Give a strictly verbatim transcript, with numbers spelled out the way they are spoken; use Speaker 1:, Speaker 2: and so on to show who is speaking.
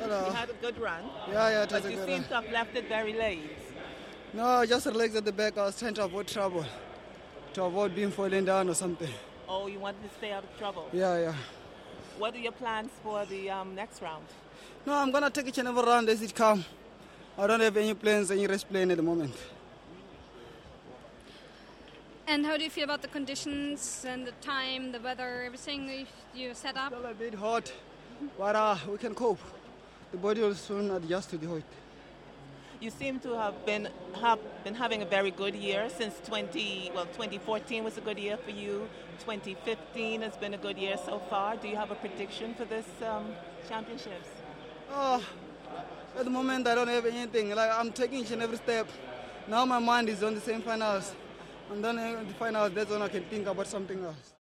Speaker 1: Hello.
Speaker 2: You had a good run.
Speaker 1: Yeah, yeah, it was
Speaker 2: But
Speaker 1: a
Speaker 2: you
Speaker 1: good
Speaker 2: seem
Speaker 1: run.
Speaker 2: to have left it very late.
Speaker 1: No, I just relaxed at the back. I was trying to avoid trouble, to avoid being falling down or something.
Speaker 2: Oh, you wanted to stay out of trouble.
Speaker 1: Yeah, yeah.
Speaker 2: What are your plans for the um, next round?
Speaker 1: No, I'm gonna take each and every round as it comes. I don't have any plans, any rest plan at the moment.
Speaker 3: And how do you feel about the conditions and the time, the weather, everything you- you set up?
Speaker 1: Still a bit hot, but uh, we can cope. The body will soon adjust to the heat.
Speaker 2: You seem to have been have been having a very good year since twenty. Well, twenty fourteen was a good year for you. twenty fifteen has been a good year so far. Do you have a prediction for this um, championships?
Speaker 1: Oh, at the moment, I don't have anything. Like I'm taking each and every step. Now my mind is on the same finals. And then in the finals, that's when I can think about something else.